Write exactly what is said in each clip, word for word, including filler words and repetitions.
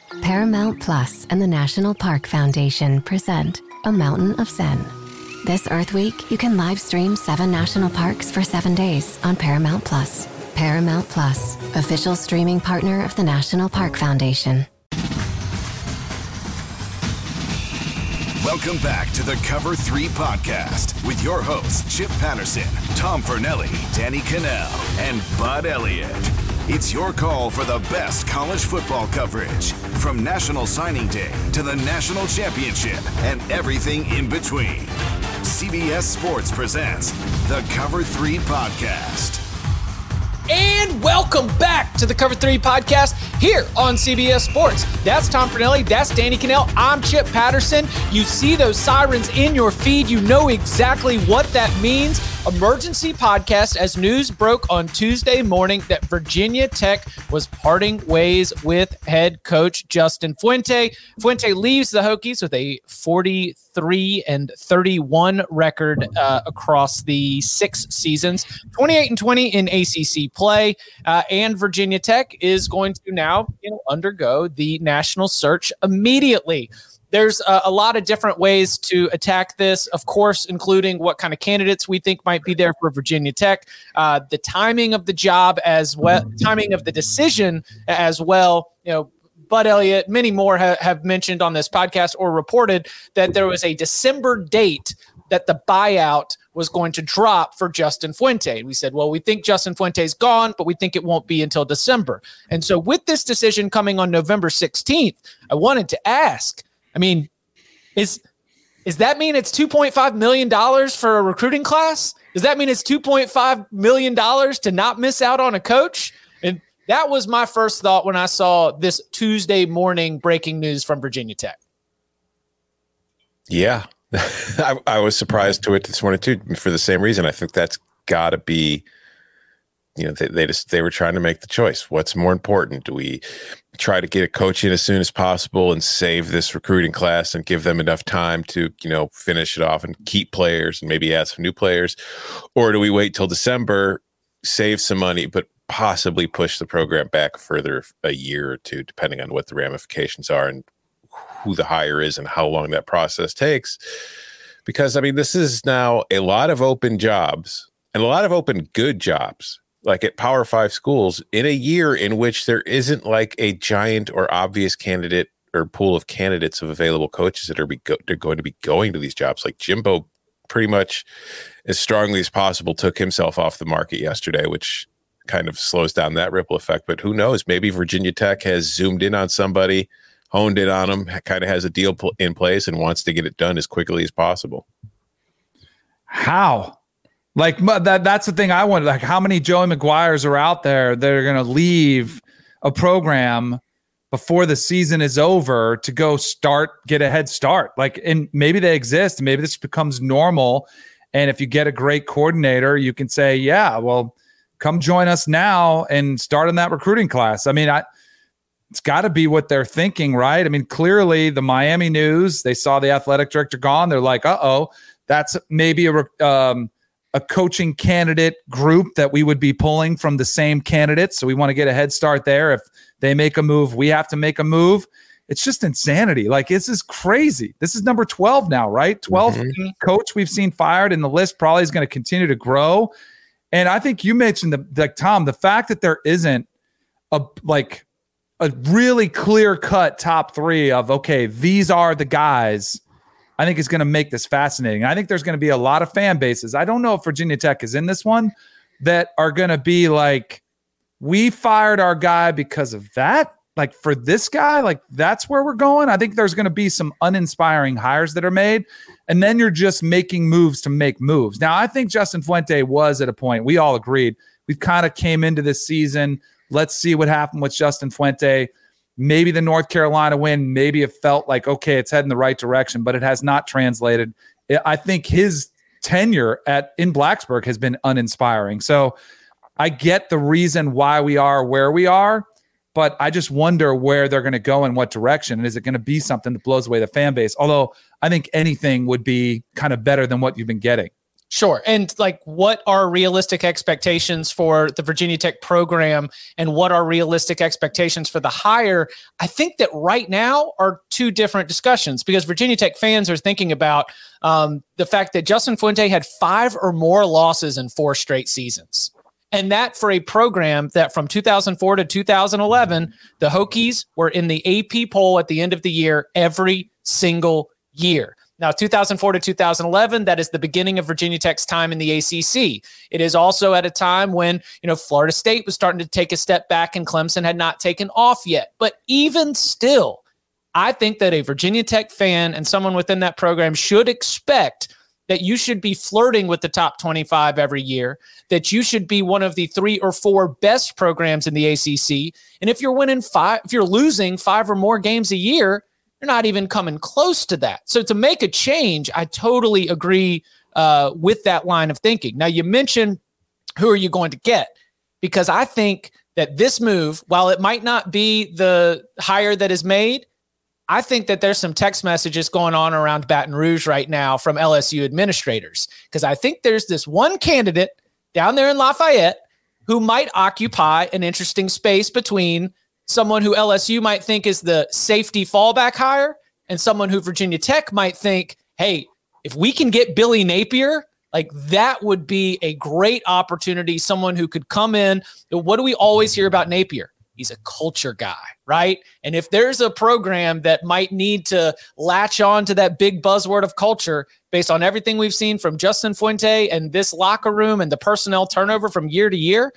Paramount Plus and the National Park Foundation present A Mountain of Zen. This Earth Week, you can live stream seven national parks for seven days on Paramount Plus. Paramount Plus, official streaming partner of the National Park Foundation. Welcome back to the Cover three podcast with your hosts, Chip Patterson, Tom Fornelli, Danny Cannell, and Bud Elliott. It's your call for the best college football coverage, from National Signing Day to the National Championship and everything in between. C B S Sports presents the Cover three podcast. And welcome back to the Cover three podcast here on C B S Sports. That's Tom Fornelli. That's Danny Cannell. I'm Chip Patterson. You see those sirens in your feed. You know exactly what that means. Emergency podcast as news broke on Tuesday morning that Virginia Tech was parting ways with head coach Justin Fuente. Fuente leaves the Hokies with a forty-three and thirty-one record uh, across the six seasons, twenty-eight and twenty in A C C play, uh, and Virginia Tech is going to now, you know, undergo the national search immediately. There's a, a lot of different ways to attack this, of course, including what kind of candidates we think might be there for Virginia Tech, uh, the timing of the job as well, timing of the decision as well. You know, Bud Elliott, many more ha- have mentioned on this podcast or reported that there was a December date that the buyout was going to drop for Justin Fuente. We said, well, we think Justin Fuente's gone, but we think it won't be until December. And so with this decision coming on November sixteenth, I wanted to ask, I mean, is is that mean it's two point five million dollars for a recruiting class? Does that mean it's two point five million dollars to not miss out on a coach? And that was my first thought when I saw this Tuesday morning breaking news from Virginia Tech. Yeah, I, I was surprised to it this morning too, for the same reason. I think that's got to be, you know, they, they just they were trying to make the choice. What's more important? Do we try to get a coach in as soon as possible and save this recruiting class and give them enough time to, you know, finish it off and keep players and maybe add some new players? Or do we wait till December, save some money, but possibly push the program back further a year or two, depending on what the ramifications are and who the hire is and how long that process takes? Because, I mean, this is now a lot of open jobs and a lot of open good jobs, like at Power Five schools, in a year in which there isn't like a giant or obvious candidate or pool of candidates of available coaches that are be go- they're going to be going to these jobs. Like Jimbo, pretty much as strongly as possible, took himself off the market yesterday, which kind of slows down that ripple effect. But who knows? Maybe Virginia Tech has zoomed in on somebody, honed in on them, kind of has a deal pl- in place and wants to get it done as quickly as possible. How? Like that, that's the thing I wonder, like how many Joey McGuires are out there that are going to leave a program before the season is over to go start, get a head start. Like, and maybe they exist. Maybe this becomes normal. And if you get a great coordinator, you can say, yeah, well, come join us now and start in that recruiting class. I mean, I, it's got to be what they're thinking, right? I mean, clearly the Miami news, they saw the athletic director gone. They're like, uh-oh, that's maybe a, um, a coaching candidate group that we would be pulling from the same candidates. So we want to get a head start there. If they make a move, we have to make a move. It's just insanity. Like, this is crazy. This is number twelve now, right? twelfth mm-hmm. coach we've seen fired, and the list probably is going to continue to grow. And I think you mentioned the, like Tom, the fact that there isn't a, like a really clear cut top three of, okay, these are the guys, I think is going to make this fascinating. I think there's going to be a lot of fan bases. I don't know if Virginia Tech is in this one that are going to be like, we fired our guy because of that. Like for this guy, like that's where we're going. I think there's going to be some uninspiring hires that are made. And then you're just making moves to make moves. Now, I think Justin Fuente was at a point, we all agreed, we kind of came into this season. Let's see what happened with Justin Fuente. Maybe the North Carolina win, maybe it felt like, okay, it's heading the right direction, but it has not translated. I think his tenure at in Blacksburg has been uninspiring. So I get the reason why we are where we are, but I just wonder where they're going to go in what direction. And is it going to be something that blows away the fan base? Although I think anything would be kind of better than what you've been getting. Sure. And like, what are realistic expectations for the Virginia Tech program and what are realistic expectations for the hire? I think that right now are two different discussions because Virginia Tech fans are thinking about um, the fact that Justin Fuente had five or more losses in four straight seasons. And that for a program that from two thousand four to two thousand eleven, the Hokies were in the A P poll at the end of the year every single year. Now, two thousand four to two thousand eleven, that is the beginning of Virginia Tech's time in the A C C. It is also at a time when, you know, Florida State was starting to take a step back and Clemson had not taken off yet. But even still, I think that a Virginia Tech fan and someone within that program should expect that you should be flirting with the top twenty-five every year, that you should be one of the three or four best programs in the A C C. And if you're winning five, if you're losing five or more games a year, you're not even coming close to that. So to make a change, I totally agree uh, with that line of thinking. Now, you mentioned who are you going to get? Because I think that this move, while it might not be the hire that is made, I think that there's some text messages going on around Baton Rouge right now from L S U administrators, because I think there's this one candidate down there in Lafayette who might occupy an interesting space between someone who L S U might think is the safety fallback hire and someone who Virginia Tech might think, hey, if we can get Billy Napier, like that would be a great opportunity, someone who could come in. What do we always hear about Napier? He's a culture guy, right? And if there's a program that might need to latch on to that big buzzword of culture based on everything we've seen from Justin Fuente and this locker room and the personnel turnover from year to year,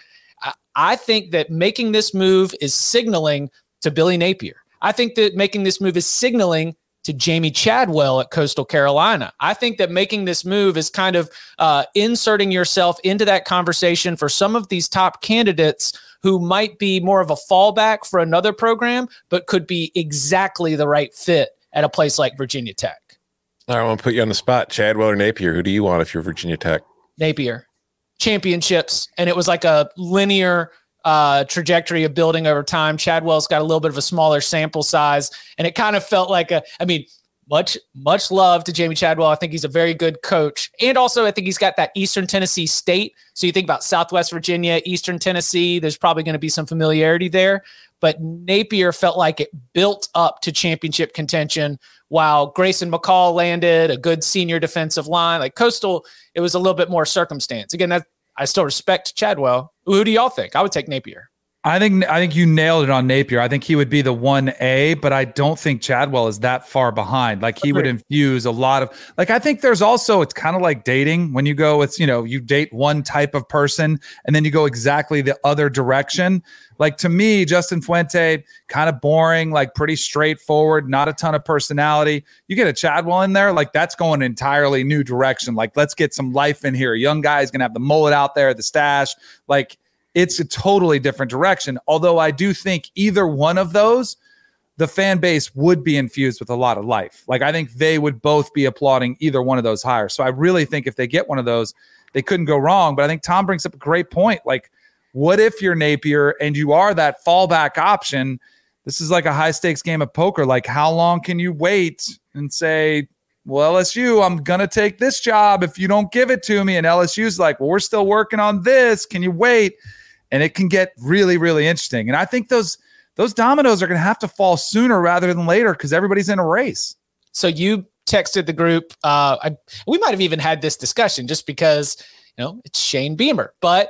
I think that making this move is signaling to Billy Napier. I think that making this move is signaling to Jamie Chadwell at Coastal Carolina. I think that making this move is kind of uh, inserting yourself into that conversation for some of these top candidates who might be more of a fallback for another program, but could be exactly the right fit at a place like Virginia Tech. All right, I want to put you on the spot. Chadwell or Napier, who do you want if you're Virginia Tech? Napier. Championships, and it was like a linear uh, trajectory of building over time. Chadwell's got a little bit of a smaller sample size, and it kind of felt like a, I mean, much, much love to Jamie Chadwell. I think he's a very good coach. And also I think he's got that Eastern Tennessee State. So you think about Southwest Virginia, Eastern Tennessee, there's probably going to be some familiarity there. But Napier felt like it built up to championship contention while Grayson McCall landed a good senior defensive line. Like Coastal, it was a little bit more circumstance. Again, that I still respect Chadwell. Who do y'all think? I would take Napier. I think I think you nailed it on Napier. I think he would be the one A, but I don't think Chadwell is that far behind. Like he would infuse a lot of, like, I think there's also, it's kind of like dating when you go, it's, you know, you date one type of person and then you go exactly the other direction. Like to me, Justin Fuente, kind of boring, like pretty straightforward, not a ton of personality. You get a Chadwell in there, like that's going an entirely new direction. Like let's get some life in here. A young guy is going to have the mullet out there, the stash, like, it's a totally different direction. Although I do think either one of those, the fan base would be infused with a lot of life. Like I think they would both be applauding either one of those hires. So I really think if they get one of those, they couldn't go wrong. But I think Tom brings up a great point. Like, what if you're Napier and you are that fallback option? This is like a high stakes game of poker. Like how long can you wait and say, well, L S U, I'm going to take this job if you don't give it to me. And L S U's like, well, we're still working on this. Can you wait? And it can get really, really interesting. And I think those those dominoes are going to have to fall sooner rather than later because everybody's in a race. So you texted the group. Uh, I, we might have even had this discussion just because, you know, it's Shane Beamer. But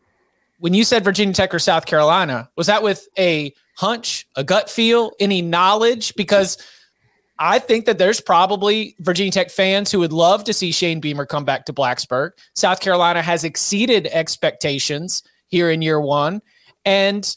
when you said Virginia Tech or South Carolina, was that with a hunch, a gut feel, any knowledge? Because I think that there's probably Virginia Tech fans who would love to see Shane Beamer come back to Blacksburg. South Carolina has exceeded expectations here in year one. And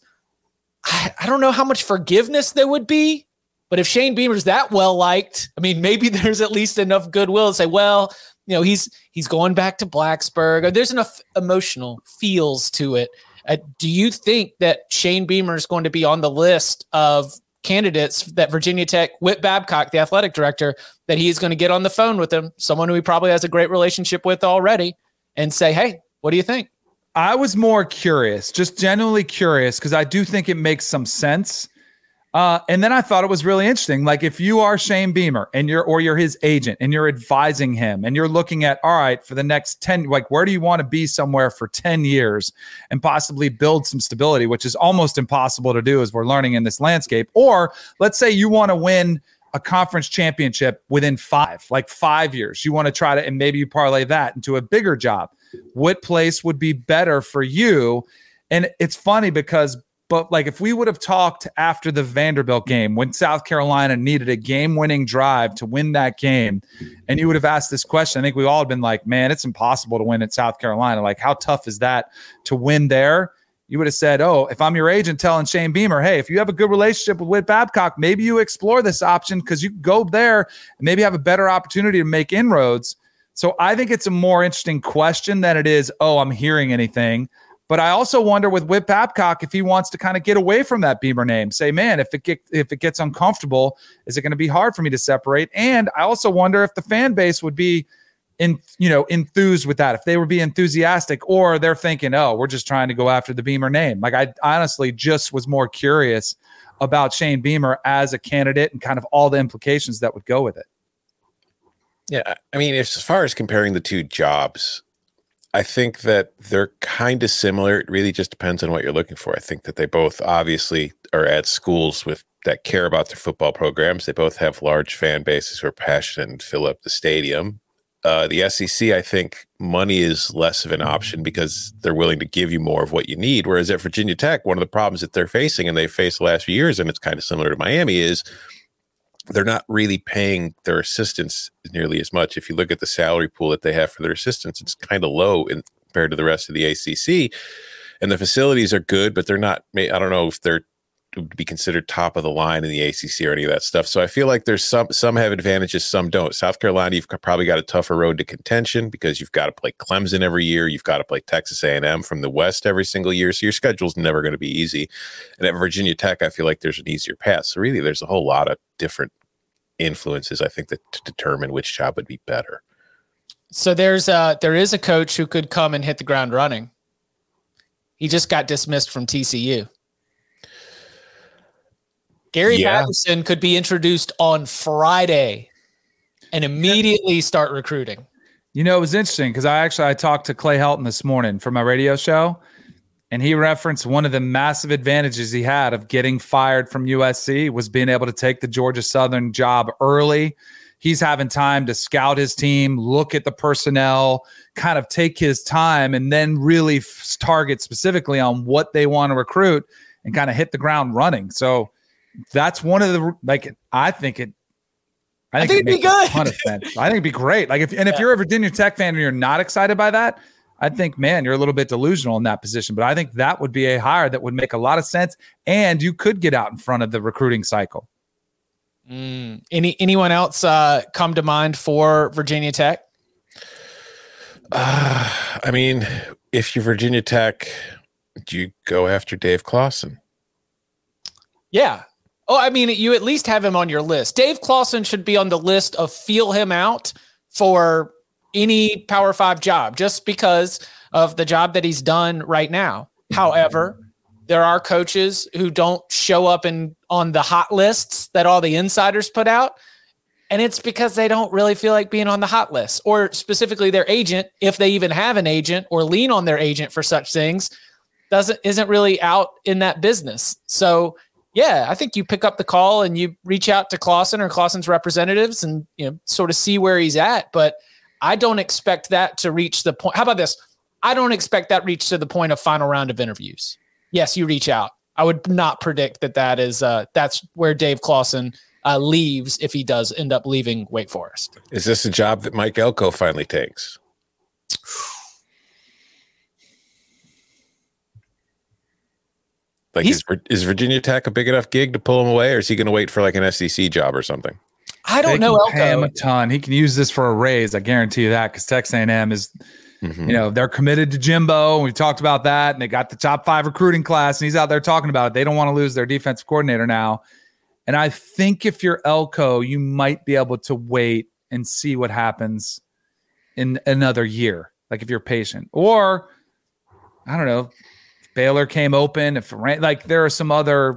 I, I don't know how much forgiveness there would be, but if Shane Beamer's that well-liked, I mean, maybe there's at least enough goodwill to say, well, you know, he's, he's going back to Blacksburg, or there's enough emotional feels to it. Uh, do you think that Shane Beamer is going to be on the list of candidates that Virginia Tech, Whit Babcock, the athletic director, that he's going to get on the phone with him, someone who he probably has a great relationship with already, and say, hey, what do you think? I was more curious, just genuinely curious, because I do think it makes some sense. Uh, and then I thought it was really interesting. Like if you are Shane Beamer and you're, or you're his agent and you're advising him and you're looking at, all right, for the next ten, like where do you want to be somewhere for ten years and possibly build some stability, which is almost impossible to do as we're learning in this landscape. Or let's say you want to win a conference championship within five, like five years. You want to try to, and maybe you parlay that into a bigger job. What place would be better for you? And it's funny because But like if we would have talked after the Vanderbilt game when South Carolina needed a game-winning drive to win that game, and you would have asked this question, I think we all had been like, man, it's impossible to win at South Carolina. Like how tough is that to win there? You would have said, oh, if I'm your agent telling Shane Beamer, hey, if you have a good relationship with Whit Babcock, maybe you explore this option because you go there and maybe have a better opportunity to make inroads. So I think it's a more interesting question than it is, oh, I'm hearing anything. But I also wonder with Whit Babcock if he wants to kind of get away from that Beamer name. Say, man, if it get, if it gets uncomfortable, is it going to be hard for me to separate? And I also wonder if the fan base would be in, you know, enthused with that, if they would be enthusiastic, or they're thinking, oh, we're just trying to go after the Beamer name. Like I honestly just was more curious about Shane Beamer as a candidate and kind of all the implications that would go with it. Yeah, I mean, as far as comparing the two jobs, I think that they're kind of similar. It really just depends on what you're looking for. I think that they both obviously are at schools with that care about their football programs. They both have large fan bases who are passionate and fill up the stadium. Uh, the S E C, I think money is less of an option because they're willing to give you more of what you need. Whereas at Virginia Tech, one of the problems that they're facing, and they've faced the last few years, and it's kind of similar to Miami, is they're not really paying their assistants nearly as much. If you look at the salary pool that they have for their assistants, it's kind of low in, compared to the rest of the A C C. And the facilities are good, but they're not, I don't know if they're to be considered top of the line in the A C C or any of that stuff. So I feel like there's some, some have advantages, some don't. South Carolina, you've probably got a tougher road to contention because you've got to play Clemson every year. You've got to play Texas A and M from the West every single year. So your schedule's never going to be easy. And at Virginia Tech, I feel like there's an easier path. So really there's a whole lot of different influences, I think, that to determine which job would be better. So there's a, there is a coach who could come and hit the ground running. He just got dismissed from T C U. Gary yeah. Patterson could be introduced on Friday and immediately start recruiting. You know, it was interesting because I actually I talked to Clay Helton this morning for my radio show, and he referenced one of the massive advantages he had of getting fired from U S C was being able to take the Georgia Southern job early. He's having time to scout his team, look at the personnel, kind of take his time, and then really f- target specifically on what they want to recruit and kind of hit the ground running. So that's one of the, like, I think it, I think, I think it it'd be good. A ton of sense. I think it'd be great. Like if, and if yeah. you're a Virginia Tech fan and you're not excited by that, I think, man, you're a little bit delusional in that position, but I think that would be a hire that would make a lot of sense. And you could get out in front of the recruiting cycle. Mm. Any, anyone else uh, come to mind for Virginia Tech? Uh, I mean, if you're Virginia Tech, do you go after Dave Clawson? Yeah. Oh, I mean, you at least have him on your list. Dave Clawson should be on the list of feel him out for any Power Five job, just because of the job that he's done right now. However, there are coaches who don't show up in on the hot lists that all the insiders put out. And it's because they don't really feel like being on the hot list, or specifically their agent, if they even have an agent or lean on their agent for such things, doesn't isn't really out in that business. So yeah, I think you pick up the call and you reach out to Clawson or Clawson's representatives and, you know, sort of see where he's at. But I don't expect that to reach the point. How about this? I don't expect that reach to the point of final round of interviews. Yes, you reach out. I would not predict that that is uh, that's where Dave Clawson uh, leaves if he does end up leaving Wake Forest. Is this a job that Mike Elko finally takes? Like, is, is Virginia Tech a big enough gig to pull him away, or is he going to wait for like an S E C job or something? I don't they know. Can pay him a ton. He can use this for a raise. I guarantee you that, because Texas A and M is, mm-hmm. you know, they're committed to Jimbo. We've talked about that, and they got the top five recruiting class, and he's out there talking about it. They don't want to lose their defensive coordinator now. And I think if you're Elko, you might be able to wait and see what happens in another year. Like if you're patient, or I don't know, Baylor came open. If like there are some other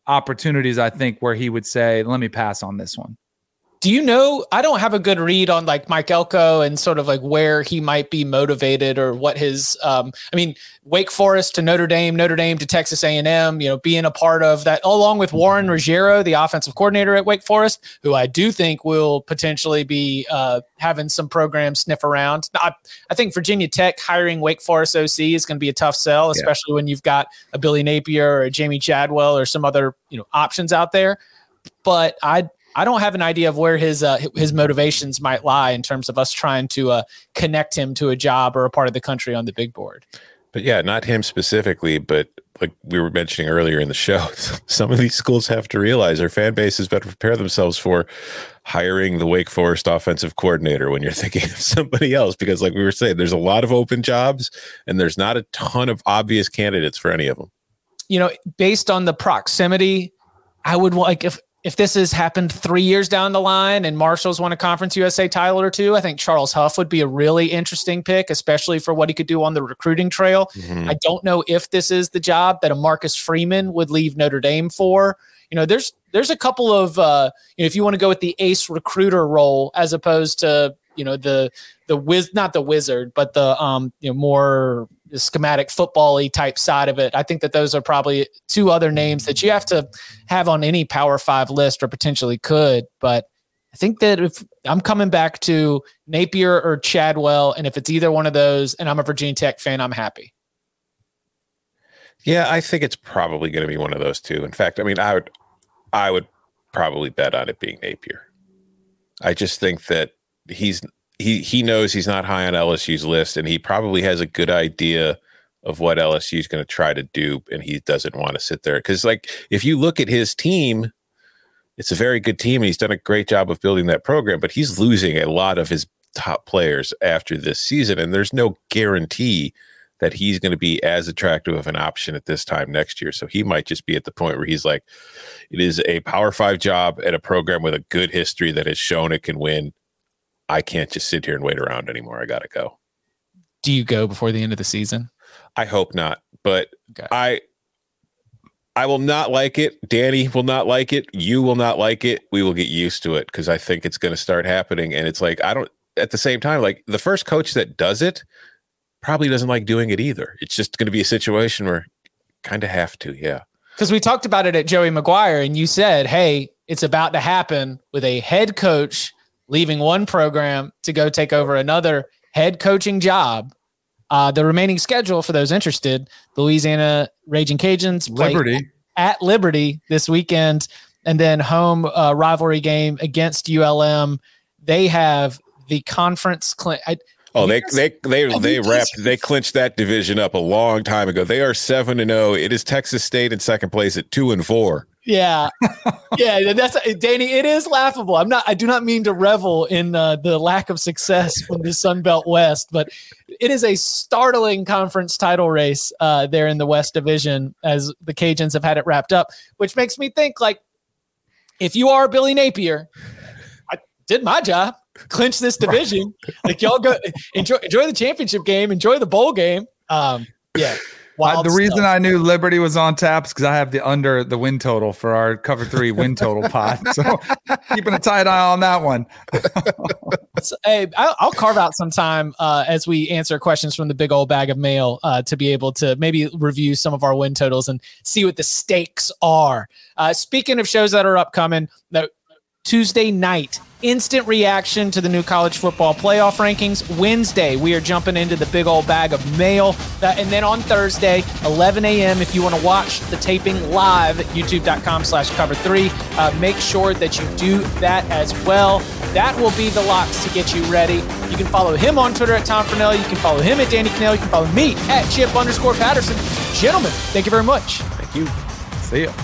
opportunities, I think, where he would say, let me pass on this one. Do you know, I don't have a good read on like Mike Elko and sort of like where he might be motivated or what his, um, I mean, Wake Forest to Notre Dame, Notre Dame to Texas A and M, you know, being a part of that, along with Warren Ruggiero, the offensive coordinator at Wake Forest, who I do think will potentially be uh, having some programs sniff around. I, I think Virginia Tech hiring Wake Forest O C is going to be a tough sell, especially yeah. when you've got a Billy Napier or a Jamie Chadwell or some other, you know, options out there. But I I don't have an idea of where his uh, his motivations might lie in terms of us trying to uh, connect him to a job or a part of the country on the big board. But yeah, not him specifically, but like we were mentioning earlier in the show, some of these schools have to realize their fan bases better prepare themselves for hiring the Wake Forest offensive coordinator when you're thinking of somebody else, because like we were saying, there's a lot of open jobs and there's not a ton of obvious candidates for any of them. You know, based on the proximity, I would like if, If this has happened three years down the line and Marshall's won a Conference U S A title or two, I think Charles Huff would be a really interesting pick, especially for what he could do on the recruiting trail. Mm-hmm. I don't know if this is the job that a Marcus Freeman would leave Notre Dame for. You know, there's there's a couple of, uh, you know, if you want to go with the ace recruiter role as opposed to, you know, the the wiz, not the wizard, but the um, you know, more schematic football-y type side of it. I think that those are probably two other names that you have to have on any Power Five list or potentially could. But I think that if I'm coming back to Napier or Chadwell, and if it's either one of those and I'm a Virginia Tech fan, I'm happy. Yeah, I think it's probably going to be one of those two. In fact, I mean, I would, I would probably bet on it being Napier. I just think that he's, He he knows he's not high on L S U's list, and he probably has a good idea of what L S U is going to try to do, and he doesn't want to sit there. Because, like, if you look at his team, it's a very good team, and he's done a great job of building that program, but he's losing a lot of his top players after this season, and there's no guarantee that he's going to be as attractive of an option at this time next year. So he might just be at the point where he's like, it is a Power Five job at a program with a good history that has shown it can win. I can't just sit here and wait around anymore. I got to go. Do you go before the end of the season? I hope not, but okay. I I will not like it. Danny will not like it. You will not like it. We will get used to it because I think it's going to start happening. And it's like, I don't, at the same time, like the first coach that does it probably doesn't like doing it either. It's just going to be a situation where kind of have to. Yeah. Because we talked about it at Joey Maguire and you said, hey, it's about to happen with a head coach leaving one program to go take over another head coaching job. Uh, the remaining schedule for those interested, the Louisiana Raging Cajuns play Liberty. at Liberty this weekend, and then home uh, rivalry game against U L M. They have the conference. Cl- I, oh, they they they they, they wrapped they clinched that division up a long time ago. They are seven and zero. It is Texas State in second place at two and four. Yeah. Yeah. That's Danny. It is laughable. I'm not, I do not mean to revel in uh, the lack of success from the Sun Belt West, but it is a startling conference title race uh, there in the West Division as the Cajuns have had it wrapped up, which makes me think like, if you are Billy Napier, I did my job, clinch this division. Like y'all go enjoy, enjoy the championship game, enjoy the bowl game. Um, yeah. Uh, the reason I knew Liberty was on tap is because I have the under the win total for our cover three win total pod. So keeping a tight eye on that one. So, hey, I'll, I'll carve out some time uh, as we answer questions from the big old bag of mail uh, to be able to maybe review some of our win totals and see what the stakes are. Uh, speaking of shows that are upcoming, the Tuesday night, instant reaction to the new college football playoff rankings. Wednesday, we are jumping into the big old bag of mail. Uh, and then on Thursday, eleven a.m., if you want to watch the taping live at youtube.com slash cover three, uh, make sure that you do that as well. That will be the locks to get you ready. You can follow him on Twitter at Tom Fernelli. You can follow him at Danny Cannell. You can follow me at Chip underscore Patterson. Gentlemen, thank you very much. Thank you. See ya.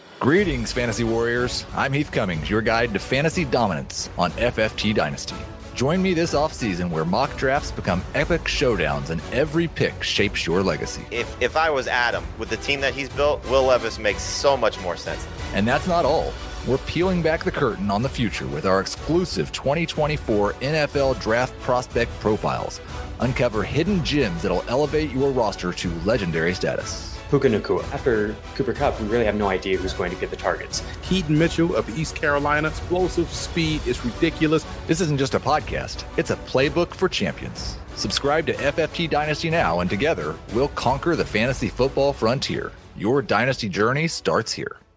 Greetings, Fantasy Warriors. I'm Heath Cummings, your guide to fantasy dominance on F F T Dynasty. Join me this offseason where mock drafts become epic showdowns and every pick shapes your legacy. If if I was Adam, with the team that he's built, Will Levis makes so much more sense. And that's not all. We're peeling back the curtain on the future with our exclusive twenty twenty-four N F L Draft Prospect Profiles. Uncover hidden gems that'll elevate your roster to legendary status. Puka Nacua. After Cooper Kupp, we really have no idea who's going to get the targets. Keaton Mitchell of East Carolina, explosive speed is ridiculous. This isn't just a podcast, it's a playbook for champions. Subscribe to F F T Dynasty now, and together, we'll conquer the fantasy football frontier. Your dynasty journey starts here.